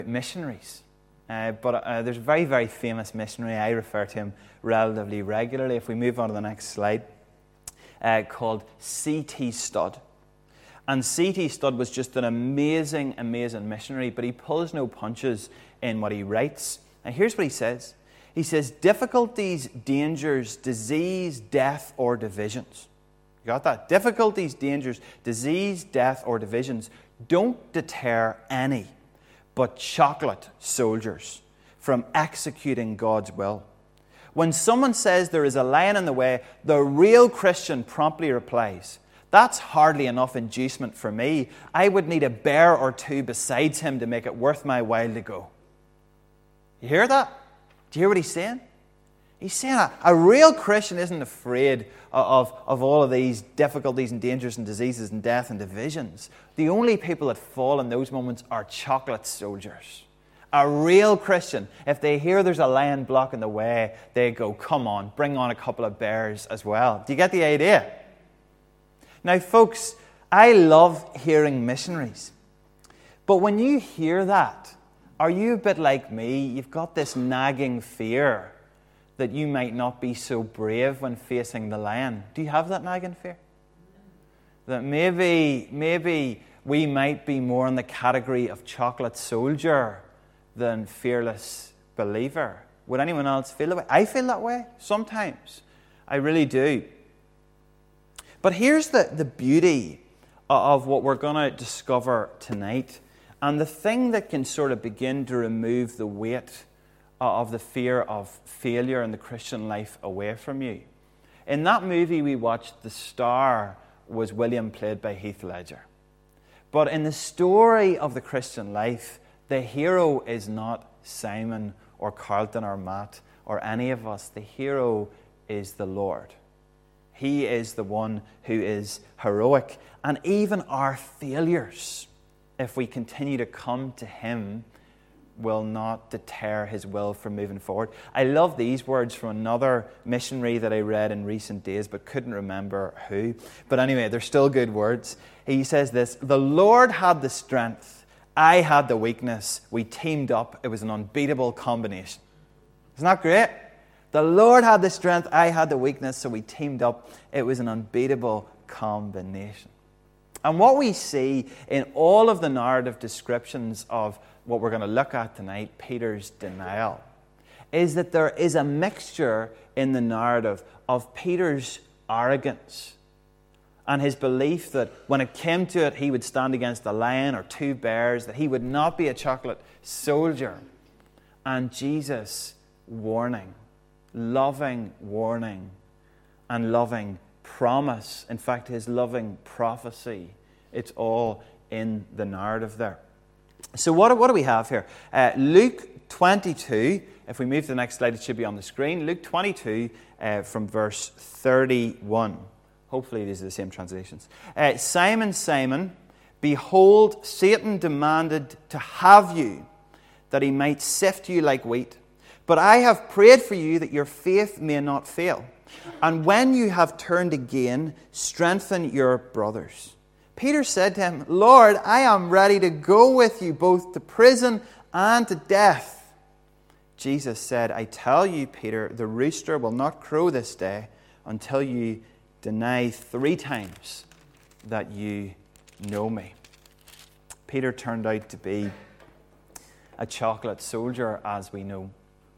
missionaries. But there's a very, very famous missionary. I refer to him relatively regularly. If we move on to the next slide, called C.T. Studd. And C.T. Studd was just an amazing, amazing missionary, but he pulls no punches in what he writes. And here's what he says. He says, difficulties, dangers, disease, death, or divisions. You got that? Difficulties, dangers, disease, death, or divisions don't deter any but chocolate soldiers from executing God's will. When someone says there is a lion in the way, the real Christian promptly replies, that's hardly enough inducement for me. I would need a bear or two besides him to make it worth my while to go. You hear that? Do you hear what he's saying? He's saying a real Christian isn't afraid of all of these difficulties and dangers and diseases and death and divisions. The only people that fall in those moments are chocolate soldiers. A real Christian, if they hear there's a lion blocking the way, they go, come on, bring on a couple of bears as well. Do you get the idea? Now, folks, I love hearing missionaries. But when you hear that, are you a bit like me? You've got this nagging fear that you might not be so brave when facing the lion. Do you have that nagging fear? That maybe we might be more in the category of chocolate soldier than fearless believer. Would anyone else feel that way? I feel that way sometimes. I really do. But here's the beauty of what we're going to discover tonight, and the thing that can sort of begin to remove the weight of the fear of failure in the Christian life away from you. In that movie we watched, the star was William, played by Heath Ledger. But in the story of the Christian life, the hero is not Simon or Carlton or Matt or any of us. The hero is the Lord. He is the one who is heroic. And even our failures, if we continue to come to Him, will not deter His will from moving forward. I love these words from another missionary that I read in recent days, but couldn't remember who. But anyway, they're still good words. He says this: the Lord had the strength, I had the weakness. We teamed up. It was an unbeatable combination. Isn't that great? The Lord had the strength, I had the weakness, so we teamed up. It was an unbeatable combination. And what we see in all of the narrative descriptions of what we're going to look at tonight, Peter's denial, is that there is a mixture in the narrative of Peter's arrogance and his belief that when it came to it, he would stand against a lion or two bears, that he would not be a chocolate soldier, and Jesus' warning, loving warning and loving promise. In fact, his loving prophecy. It's all in the narrative there. So what do we have here? Luke 22. If we move to the next slide, it should be on the screen. Luke 22 from verse 31. Hopefully these are the same translations. Simon, Simon, behold, Satan demanded to have you, that he might sift you like wheat. But I have prayed for you that your faith may not fail. And when you have turned again, strengthen your brothers. Peter said to him, Lord, I am ready to go with you both to prison and to death. Jesus said, I tell you, Peter, the rooster will not crow this day until you deny 3 times that you know me. Peter turned out to be a chocolate soldier, as we know.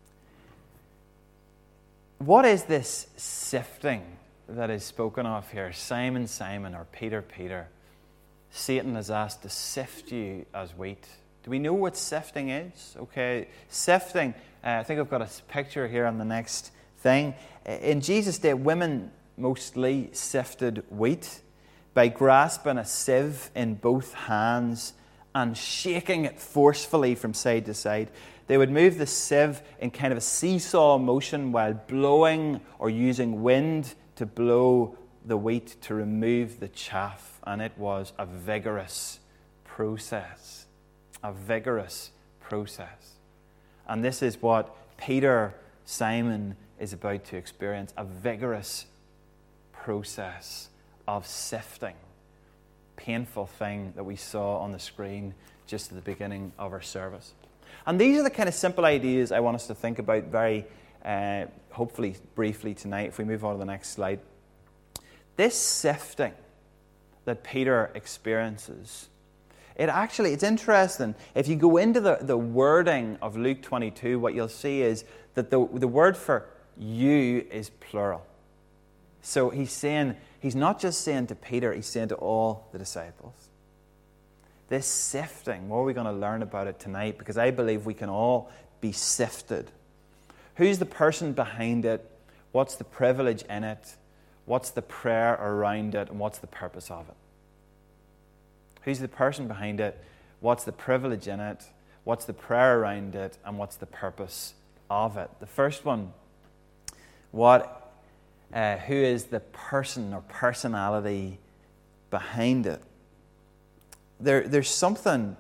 What is this sifting that is spoken of here? Simon, Simon, or Peter, Peter. Satan has asked to sift you as wheat. Do we know what sifting is? Okay, sifting, I think I've got a picture here on the next thing. In Jesus' day, women mostly sifted wheat by grasping a sieve in both hands and shaking it forcefully from side to side. They would move the sieve in kind of a seesaw motion while blowing or using wind to blow the wheat to remove the chaff. And it was a vigorous process. A vigorous process. And this is what Peter, Simon, is about to experience. A vigorous process of sifting. Painful thing that we saw on the screen just at the beginning of our service. And these are the kind of simple ideas I want us to think about very, hopefully, briefly tonight, if we move on to the next slide. This sifting that Peter experiences, it's interesting. If you go into the wording of Luke 22, what you'll see is that the word for you is plural. So he's not just saying to Peter, he's saying to all the disciples. This sifting, what are we going to learn about it tonight? Because I believe we can all be sifted. Who's the person behind it? What's the privilege in it? What's the prayer around it? And what's the purpose of it? Who's the person behind it? What's the privilege in it? What's the prayer around it? And what's the purpose of it? The first one, who is the person or personality behind it? There's something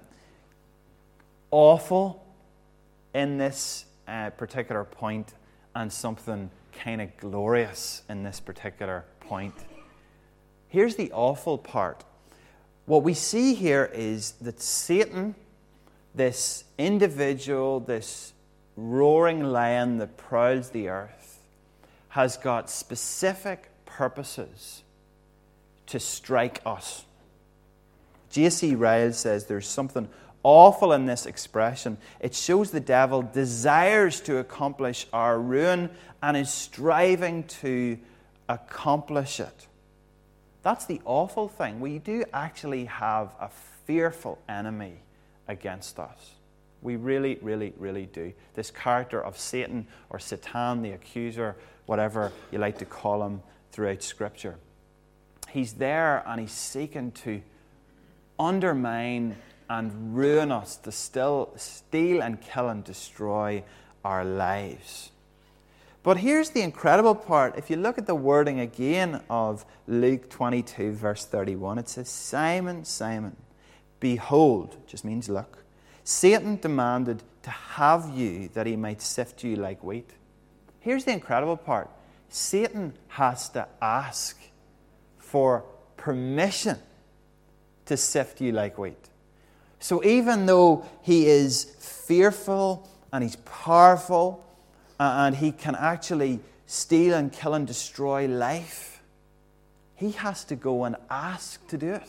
awful in this particular point and something kind of glorious in this particular point. Here's the awful part. What we see here is that Satan, this individual, this roaring lion that prowls the earth, has got specific purposes to strike us. J.C. Ryle says there's something awful in this expression. It shows the devil desires to accomplish our ruin and is striving to accomplish it. That's the awful thing. We do actually have a fearful enemy against us. We really, really, really do. This character of Satan or Satan, the accuser, whatever you like to call him throughout Scripture. He's there and he's seeking to undermine and ruin us, to steal and kill and destroy our lives. But here's the incredible part. If you look at the wording again of Luke 22, verse 31, it says, Simon, Simon, behold, just means look, Satan demanded to have you that he might sift you like wheat. Here's the incredible part. Satan has to ask for permission to sift you like wheat. So even though he is fearful and he's powerful and he can actually steal and kill and destroy life, he has to go and ask to do it.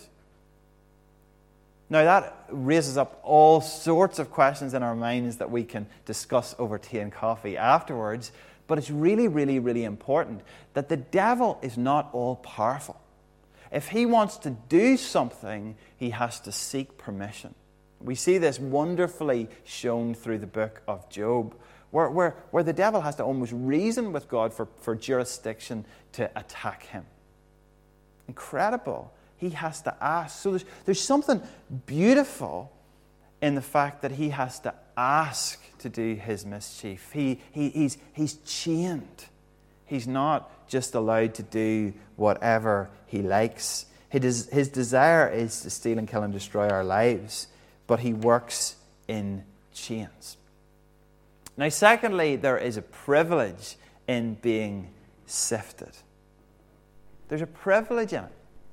Now that raises up all sorts of questions in our minds that we can discuss over tea and coffee afterwards, but it's really, really, really important that the devil is not all powerful. If he wants to do something, he has to seek permission. We see this wonderfully shown through the book of Job, where the devil has to almost reason with God for jurisdiction to attack him. Incredible. He has to ask. So there's something beautiful in the fact that he has to ask to do his mischief. He's chained. He's not just allowed to do whatever he likes. His desire is to steal and kill and destroy our lives, but he works in chains. Now, secondly, there is a privilege in being sifted. There's a privilege in it.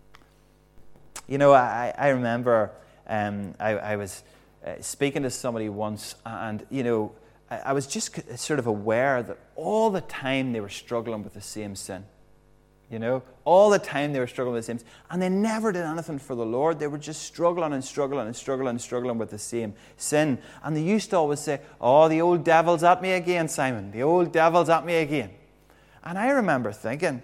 You know, I remember I was speaking to somebody once, and, you know, I was just sort of aware that all the time they were struggling with the same sin. You know, all the time they were struggling with the same sin. And they never did anything for the Lord. They were just struggling and struggling and struggling and struggling with the same sin. And they used to always say, oh, the old devil's at me again, Simon. The old devil's at me again. And I remember thinking,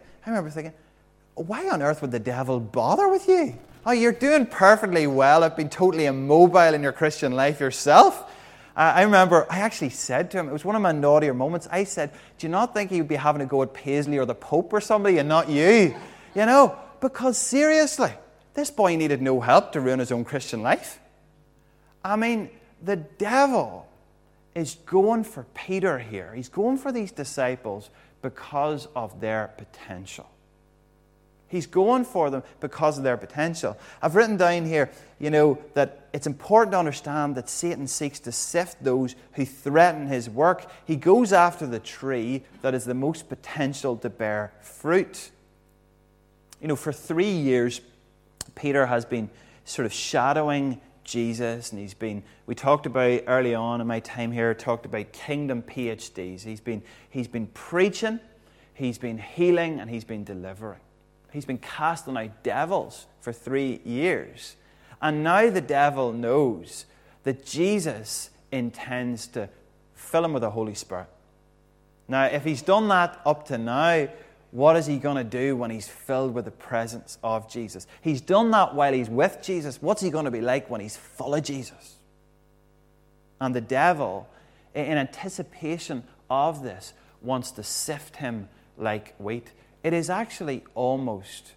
why on earth would the devil bother with you? Oh, you're doing perfectly well at being totally immobile in your Christian life yourself. I remember I actually said to him, it was one of my naughtier moments, I said, do you not think he'd be having a go at Paisley or the Pope or somebody and not you? You know, because seriously, this boy needed no help to ruin his own Christian life. I mean, the devil is going for Peter here. He's going for these disciples because of their potential. He's going for them because of their potential. I've written down here, you know, that it's important to understand that Satan seeks to sift those who threaten his work. He goes after the tree that is the most potential to bear fruit. You know, for 3 years, Peter has been sort of shadowing Jesus, and we talked about early on in my time here, talked about kingdom PhDs. He's been preaching, he's been healing, and he's been delivering. He's been casting out devils for 3 years. And now the devil knows that Jesus intends to fill him with the Holy Spirit. Now, if he's done that up to now, what is he going to do when he's filled with the presence of Jesus? He's done that while he's with Jesus. What's he going to be like when he's full of Jesus? And the devil, in anticipation of this, wants to sift him like wheat. It is almost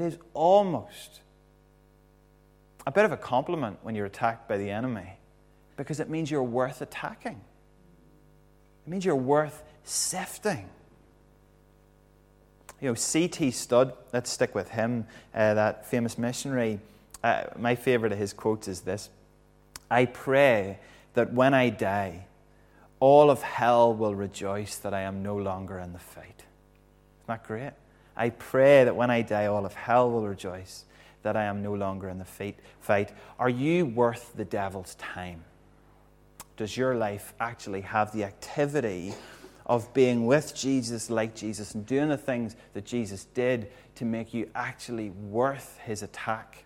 a bit of a compliment when you're attacked by the enemy, because it means you're worth attacking. It means you're worth sifting. C.T. Studd, let's stick with him, that famous missionary. My favorite of his quotes is this: "I pray that when I die, all of hell will rejoice that I am no longer in the fight." Isn't that great? I pray that when I die, all of hell will rejoice that I am no longer in the fight. Are you worth the devil's time? Does your life actually have the activity of being with Jesus, like Jesus, and doing the things that Jesus did to make you actually worth his attack?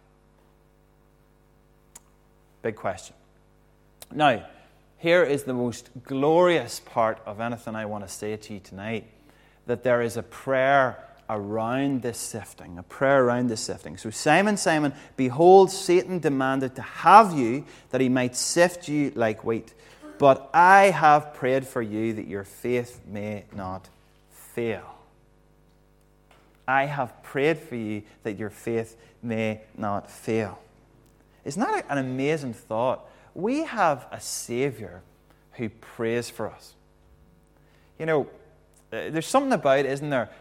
Big question. Now, here is the most glorious part of anything I want to say to you tonight, that there is a prayer around this sifting, So Simon, Simon, behold, Satan demanded to have you, that he might sift you like wheat. But I have prayed for you that your faith may not fail. I have prayed for you that your faith may not fail. Isn't that an amazing thought? We have a Savior who prays for us. There's something about it, isn't there?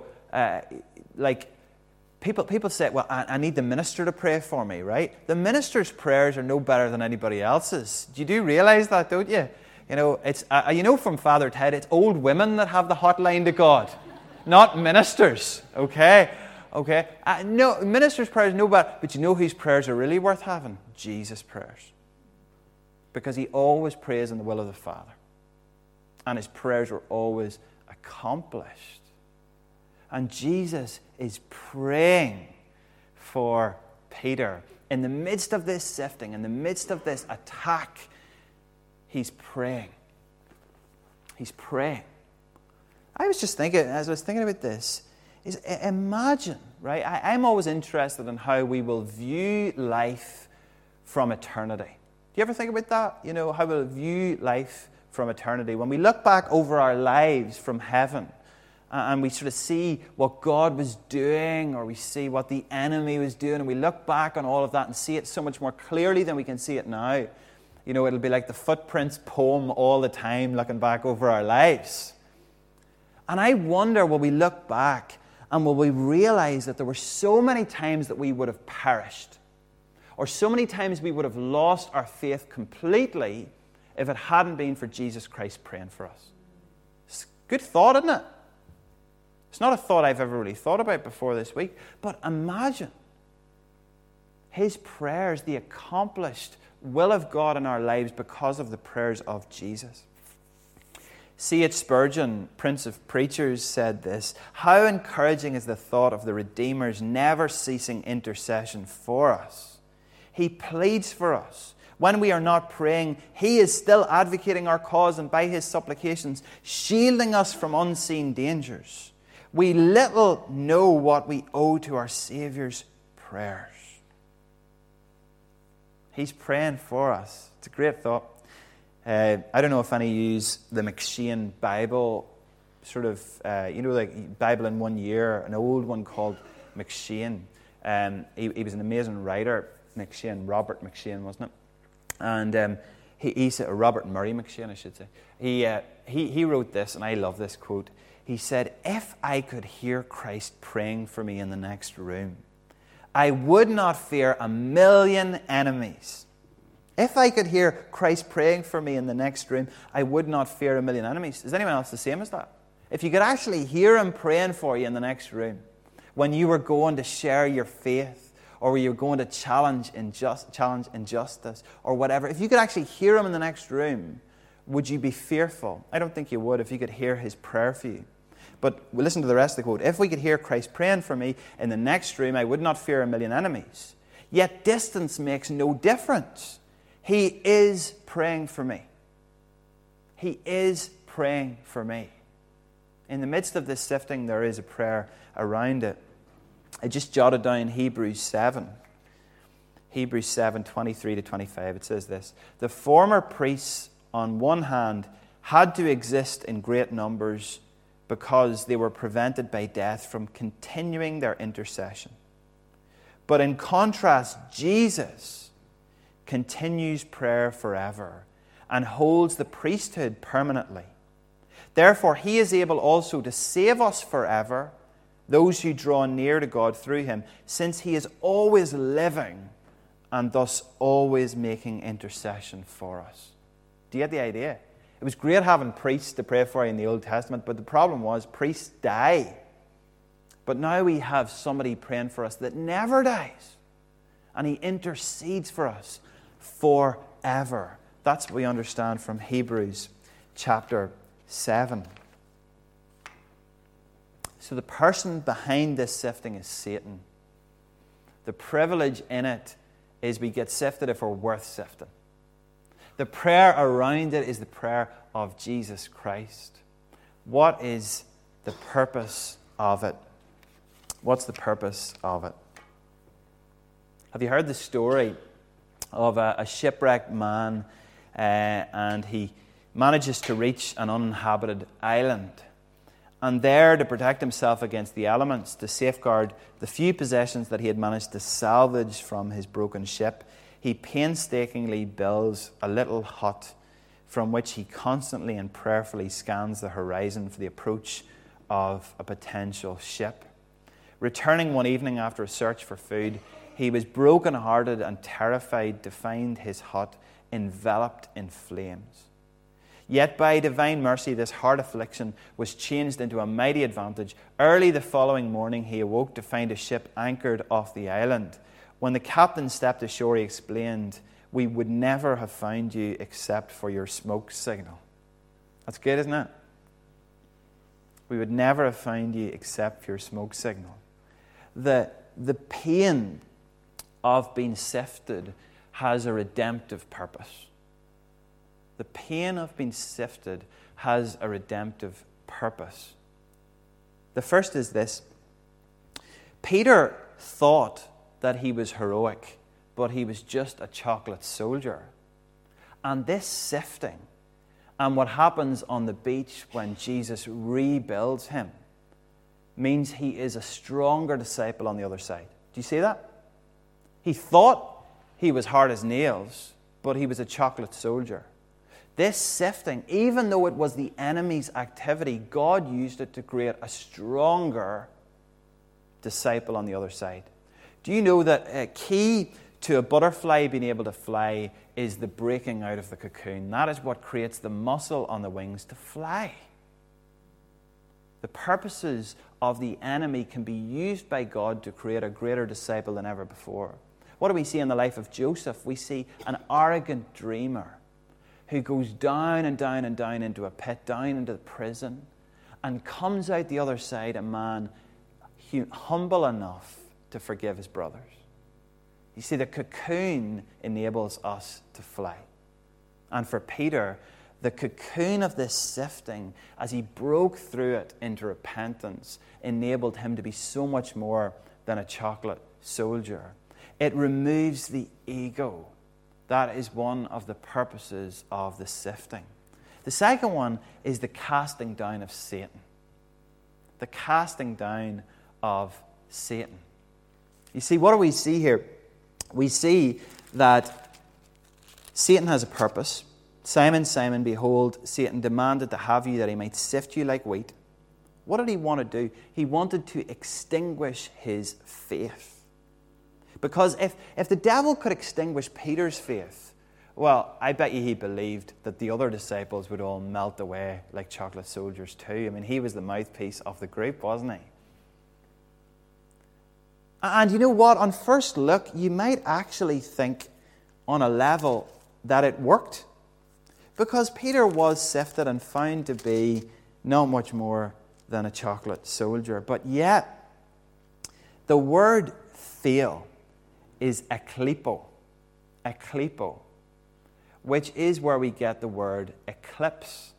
Like people say, well, I need the minister to pray for me, right? The minister's prayers are no better than anybody else's. You do realize that, don't you? It's from Father Ted, it's old women that have the hotline to God, not ministers. Okay. No, ministers' prayers no better, but you know whose prayers are really worth having? Jesus' prayers, because he always prays in the will of the Father, and his prayers are always accomplished. And Jesus is praying for Peter. In the midst of this sifting, in the midst of this attack, he's praying. He's praying. I was just thinking, as I was thinking about this, is imagine, right? I'm always interested in how we will view life from eternity. Do you ever think about that? How we'll view life from eternity. When we look back over our lives from heaven, and we sort of see what God was doing, or we see what the enemy was doing, and we look back on all of that and see it so much more clearly than we can see it now. It'll be like the Footprints poem all the time, looking back over our lives. And I wonder, will we look back and will we realize that there were so many times that we would have perished, or so many times we would have lost our faith completely if it hadn't been for Jesus Christ praying for us? It's a good thought, isn't it? It's not a thought I've ever really thought about before this week, but imagine his prayers, the accomplished will of God in our lives because of the prayers of Jesus. C.H. Spurgeon, Prince of Preachers, said this: "How encouraging is the thought of the Redeemer's never ceasing intercession for us. He pleads for us. When we are not praying, he is still advocating our cause, and by his supplications, shielding us from unseen dangers. We little know what we owe to our Saviour's prayers." He's praying for us. It's a great thought. I don't know if any of you use the M'Cheyne Bible, sort of, like Bible in 1 year, an old one called M'Cheyne. He was an amazing writer, M'Cheyne, Robert M'Cheyne, wasn't it? And he said, Robert Murray M'Cheyne, I should say. He wrote this, and I love this quote. He said, "If I could hear Christ praying for me in the next room, I would not fear a million enemies." If I could hear Christ praying for me in the next room, I would not fear a million enemies. Is anyone else the same as that? If you could actually hear him praying for you in the next room, when you were going to share your faith, or were you going to challenge injustice, or whatever, if you could actually hear him in the next room, would you be fearful? I don't think you would if you could hear his prayer for you. But listen to the rest of the quote. If we could hear Christ praying for me in the next room, I would not fear a million enemies. Yet distance makes no difference. He is praying for me. He is praying for me. In the midst of this sifting, there is a prayer around it. I just jotted down Hebrews 7. Hebrews 7, 23 to 25. It says this: the former priests, on one hand, had to exist in great numbers because they were prevented by death from continuing their intercession. But in contrast, Jesus continues prayer forever and holds the priesthood permanently. Therefore, he is able also to save us forever, those who draw near to God through him, since he is always living and thus always making intercession for us. Do you get the idea? It was great having priests to pray for you in the Old Testament, but the problem was priests die. But now we have somebody praying for us that never dies, and he intercedes for us forever. That's what we understand from Hebrews chapter 7. So the person behind this sifting is Satan. The privilege in it is we get sifted if we're worth sifting. The prayer around it is the prayer of Jesus Christ. What is the purpose of it? What's the purpose of it? Have you heard the story of a shipwrecked man and he manages to reach an uninhabited island? And there, to protect himself against the elements, to safeguard the few possessions that he had managed to salvage from his broken ship, he painstakingly builds a little hut from which he constantly and prayerfully scans the horizon for the approach of a potential ship. Returning one evening after a search for food, he was broken-hearted and terrified to find his hut enveloped in flames. Yet by divine mercy, this hard affliction was changed into a mighty advantage. Early the following morning, he awoke to find a ship anchored off the island. When the captain stepped ashore, he explained, "We would never have found you except for your smoke signal." That's good, isn't it? We would never have found you except for your smoke signal. The pain of being sifted has a redemptive purpose. The pain of being sifted has a redemptive purpose. The first is this. Peter thought that he was heroic, but he was just a chocolate soldier. And this sifting, and what happens on the beach when Jesus rebuilds him, means he is a stronger disciple on the other side. Do you see that? He thought he was hard as nails, but he was a chocolate soldier. This sifting, even though it was the enemy's activity, God used it to create a stronger disciple on the other side. Do you know that a key to a butterfly being able to fly is the breaking out of the cocoon? That is what creates the muscle on the wings to fly. The purposes of the enemy can be used by God to create a greater disciple than ever before. What do we see in the life of Joseph? We see an arrogant dreamer who goes down and down and down into a pit, down into the prison, and comes out the other side a man humble enough to forgive his brothers. You see, the cocoon enables us to fly. And for Peter, the cocoon of this sifting, as he broke through it into repentance, enabled him to be so much more than a chocolate soldier. It removes the ego. That is one of the purposes of the sifting. The second one is the casting down of Satan. The casting down of Satan. You see, what do we see here? We see that Satan has a purpose. Simon, Simon, behold, Satan demanded to have you that he might sift you like wheat. What did he want to do? He wanted to extinguish his faith. Because if the devil could extinguish Peter's faith, well, I bet you he believed that the other disciples would all melt away like chocolate soldiers too. I mean, he was the mouthpiece of the group, wasn't he? And you know what? On first look, you might actually think on a level that it worked. Because Peter was sifted and found to be not much more than a chocolate soldier. But yet, the word fail is eklepo, which is where we get the word eclipse.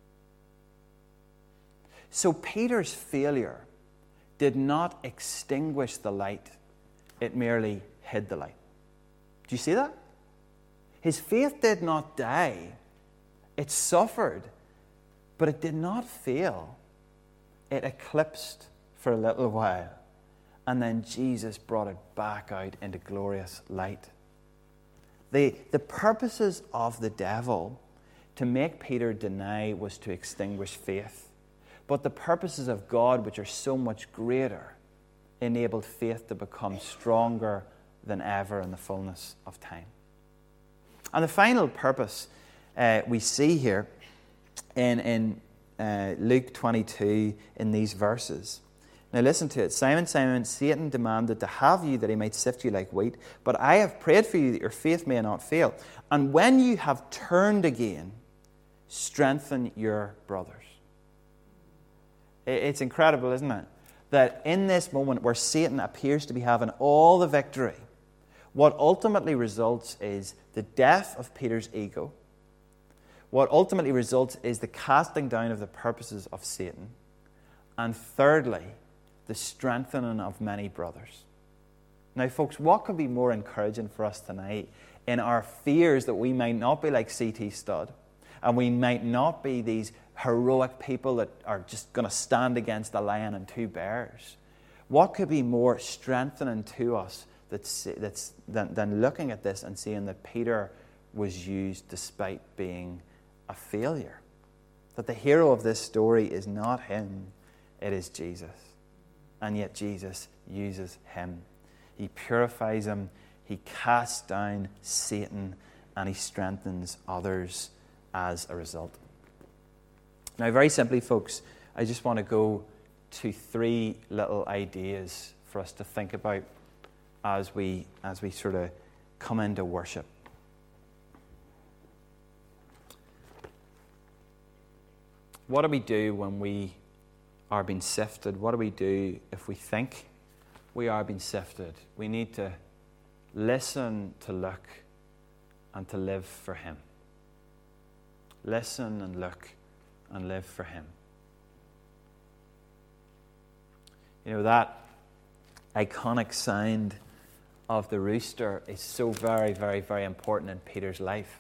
So Peter's failure did not extinguish the light, it merely hid the light. Do you see that? His faith did not die. It suffered, but it did not fail. It eclipsed for a little while, and then Jesus brought it back out into glorious light. The purposes of the devil to make Peter deny was to extinguish faith. But the purposes of God, which are so much greater, enabled faith to become stronger than ever in the fullness of time. And the final purpose we see here in Luke 22 in these verses. Now listen to it. Simon, Simon, Satan demanded to have you that he might sift you like wheat, but I have prayed for you that your faith may not fail. And when you have turned again, strengthen your brothers. It's incredible, isn't it? That in this moment where Satan appears to be having all the victory, what ultimately results is the death of Peter's ego. What ultimately results is the casting down of the purposes of Satan. And thirdly, the strengthening of many brothers. Now, folks, what could be more encouraging for us tonight in our fears that we might not be like C.T. Studd, and we might not be these heroic people that are just going to stand against a lion and two bears? What could be more strengthening to us than looking at this and seeing that Peter was used despite being a failure? That the hero of this story is not him, it is Jesus. And yet Jesus uses him. He purifies him, he casts down Satan, and he strengthens others as a result. Now, very simply, folks, I just want to go to three little ideas for us to think about as we sort of come into worship. What do we do when we are being sifted? What do we do if we think we are being sifted? We need to listen, to look, and to live for him. Listen and look and live for him. You know, that iconic sound of the rooster is so very, very, very important in Peter's life.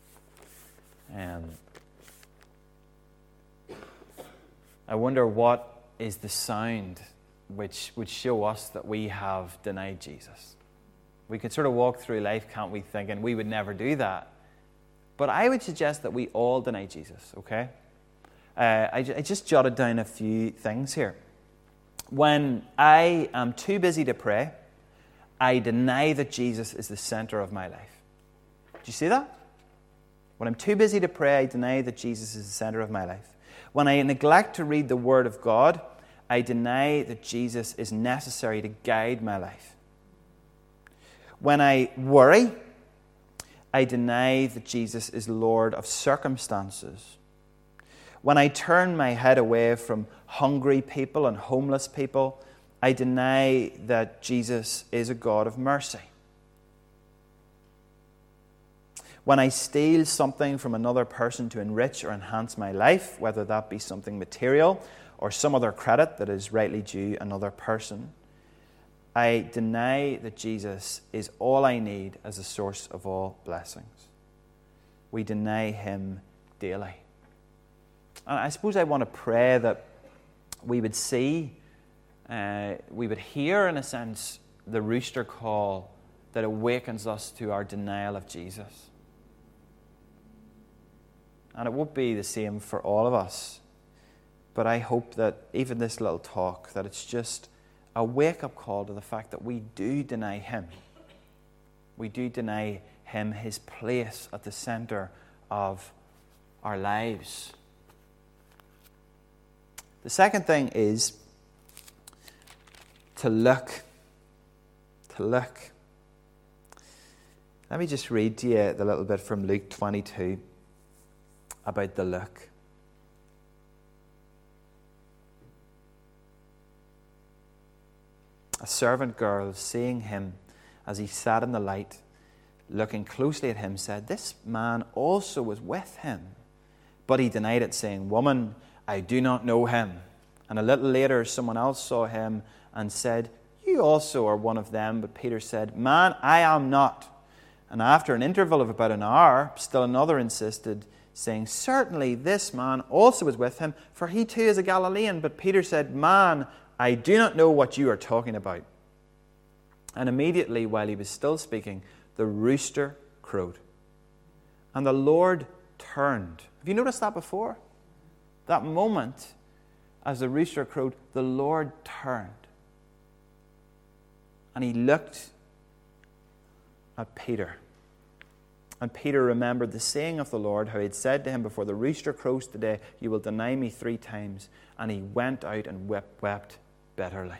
I wonder what is the sound which would show us that we have denied Jesus. We could sort of walk through life, can't we, thinking we would never do that. But I would suggest that we all deny Jesus, okay? I just jotted down a few things here. When I am too busy to pray, I deny that Jesus is the center of my life. Do you see that? When I'm too busy to pray, I deny that Jesus is the center of my life. When I neglect to read the Word of God, I deny that Jesus is necessary to guide my life. When I worry, I deny that Jesus is Lord of circumstances. When I turn my head away from hungry people and homeless people, I deny that Jesus is a God of mercy. When I steal something from another person to enrich or enhance my life, whether that be something material or some other credit that is rightly due another person, I deny that Jesus is all I need as a source of all blessings. We deny him daily. And I suppose I want to pray that we would see, we would hear, in a sense, the rooster call that awakens us to our denial of Jesus. And it won't be the same for all of us. But I hope that even this little talk, that it's just a wake-up call to the fact that we do deny him. We do deny him his place at the center of our lives. The second thing is to look. to look. Let me just read to you the little bit from Luke 22 about the look. A servant girl, seeing him as he sat in the light, looking closely at him, said, "This man also was with him." But he denied it, saying, "Woman, I do not know him." And a little later, someone else saw him and said, "You also are one of them." But Peter said, "Man, I am not." And after an interval of about an hour, still another insisted, saying, "Certainly this man also was with him, for he too is a Galilean." But Peter said, "Man, I do not know what you are talking about." And immediately, while he was still speaking, the rooster crowed. And the Lord turned. Have you noticed that before? That moment, as the rooster crowed, the Lord turned. And he looked at Peter. And Peter remembered the saying of the Lord, how he had said to him, "Before the rooster crows today, you will deny me 3 times. And he went out and wept bitterly.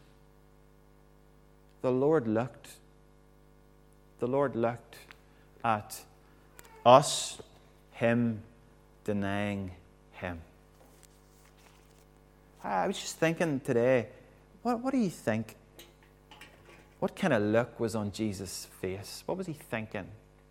The Lord looked. The Lord looked at us, him denying him. I was just thinking today, what do you think? What kind of look was on Jesus' face? What was he thinking?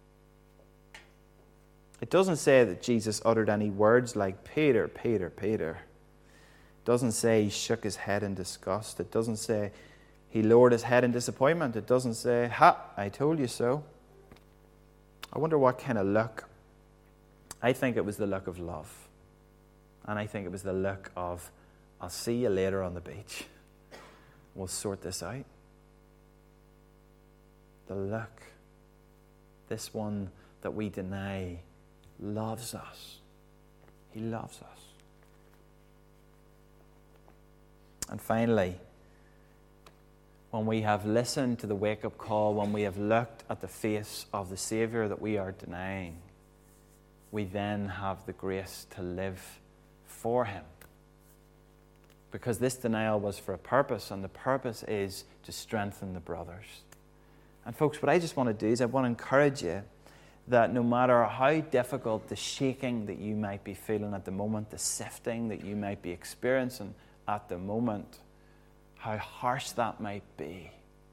It doesn't say that Jesus uttered any words like, "Peter, Peter, Peter." It doesn't say he shook his head in disgust. It doesn't say he lowered his head in disappointment. It doesn't say, "Ha, I told you so." I wonder what kind of look. I think it was the look of love. And I think it was the look of, "I'll see you later on the beach. We'll sort this out." The look. This one that we deny loves us. He loves us. And finally, when we have listened to the wake-up call, when we have looked at the face of the Saviour that we are denying, we then have the grace to live for him. Because this denial was for a purpose, and the purpose is to strengthen the brothers. And folks, what I just want to do is I want to encourage you that no matter how difficult the shaking that you might be feeling at the moment, the sifting that you might be experiencing at the moment, how harsh that might be,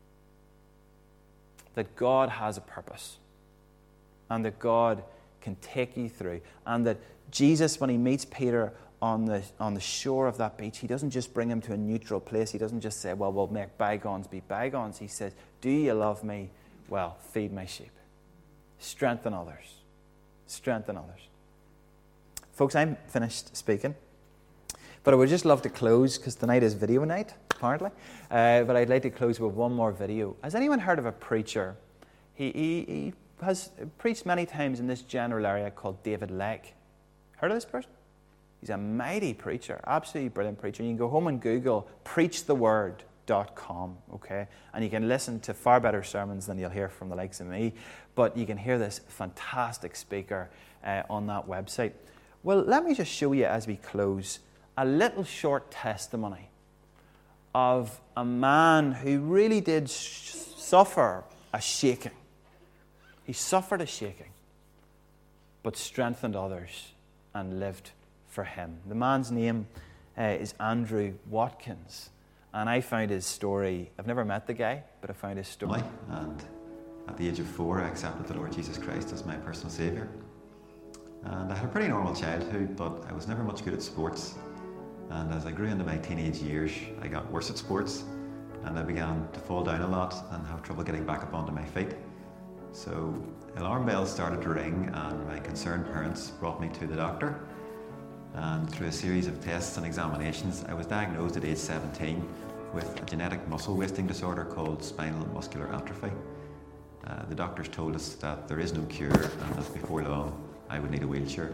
that God has a purpose and that God can take you through, and that Jesus, when he meets Peter on the shore of that beach, he doesn't just bring him to a neutral place. He doesn't just say, "Well, we'll make bygones be bygones." He says, "Do you love me? Well, feed my sheep. Strengthen others. Strengthen others." Folks, I'm finished speaking. But I would just love to close, because tonight is video night, apparently. But I'd like to close with one more video. Has anyone heard of a preacher? He has preached many times in this general area called David Lake. Heard of this person? He's a mighty preacher, absolutely brilliant preacher. You can go home and Google preachtheword.com, okay? And you can listen to far better sermons than you'll hear from the likes of me. But you can hear this fantastic speaker on that website. Well, let me just show you as we close a little short testimony of a man who really did suffer a shaking. He suffered a shaking, but strengthened others and lived for him. The man's name is Andrew Watkins, and I found his story. I've never met the guy, but I found his story. And at the age of 4, I accepted the Lord Jesus Christ as my personal saviour. And I had a pretty normal childhood, but I was never much good at sports. And as I grew into my teenage years, I got worse at sports, and I began to fall down a lot and have trouble getting back up onto my feet. So alarm bells started to ring, and my concerned parents brought me to the doctor. And through a series of tests and examinations, I was diagnosed at age 17 with a genetic muscle wasting disorder called spinal muscular atrophy. The doctors told us that there is no cure, and that before long I would need a wheelchair.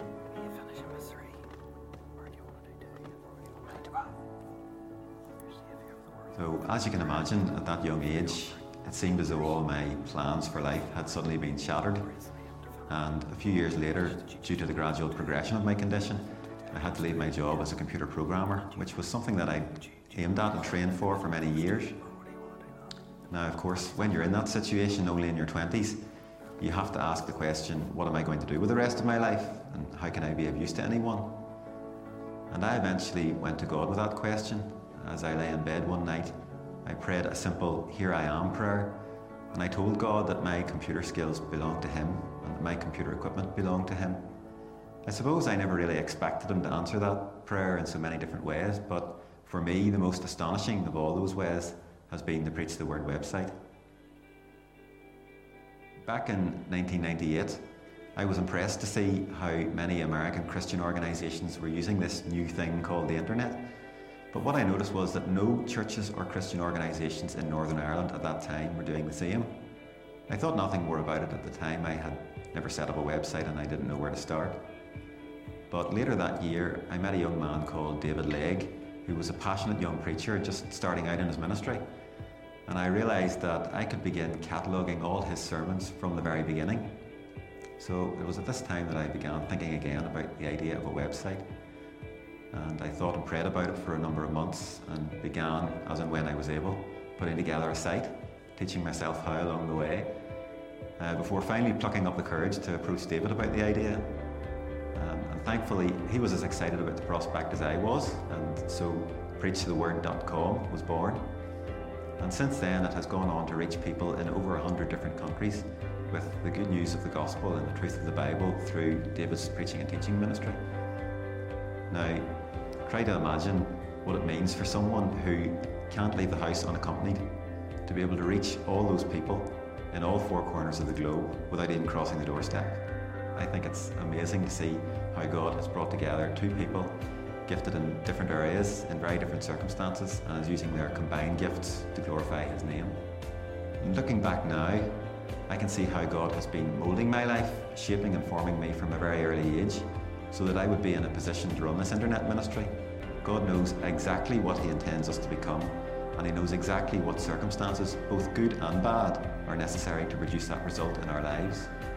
So, as you can imagine, at that young age, it seemed as though all my plans for life had suddenly been shattered. And a few years later, due to the gradual progression of my condition, I had to leave my job as a computer programmer, which was something that I aimed at and trained for many years. Now, of course, when you're in that situation, only in your 20s, you have to ask the question, what am I going to do with the rest of my life? And how can I be of use to anyone? And I eventually went to God with that question. As I lay in bed one night, I prayed a simple "Here I am" prayer, and I told God that my computer skills belonged to Him and that my computer equipment belonged to Him. I suppose I never really expected Him to answer that prayer in so many different ways, but for me, the most astonishing of all those ways has been the Preach the Word website. Back in 1998, I was impressed to see how many American Christian organisations were using this new thing called the internet. But what I noticed was that no churches or Christian organisations in Northern Ireland at that time were doing the same. I thought nothing more about it at the time. I had never set up a website and I didn't know where to start. But later that year, I met a young man called David Legg, who was a passionate young preacher just starting out in his ministry. And I realised that I could begin cataloguing all his sermons from the very beginning. So it was at this time that I began thinking again about the idea of a website. And I thought and prayed about it for a number of months and began, as and when I was able, putting together a site, teaching myself how along the way, before finally plucking up the courage to approach David about the idea. And thankfully, he was as excited about the prospect as I was, and so preachtheword.com was born. And since then, it has gone on to reach people in over 100 different countries with the good news of the gospel and the truth of the Bible through David's preaching and teaching ministry. Now, try to imagine what it means for someone who can't leave the house unaccompanied to be able to reach all those people in all four corners of the globe without even crossing the doorstep. I think it's amazing to see how God has brought together two people gifted in different areas, in very different circumstances, and is using their combined gifts to glorify His name. And looking back now, I can see how God has been moulding my life, shaping and forming me from a very early age, so that I would be in a position to run this internet ministry. God knows exactly what He intends us to become, and He knows exactly what circumstances, both good and bad, are necessary to produce that result in our lives.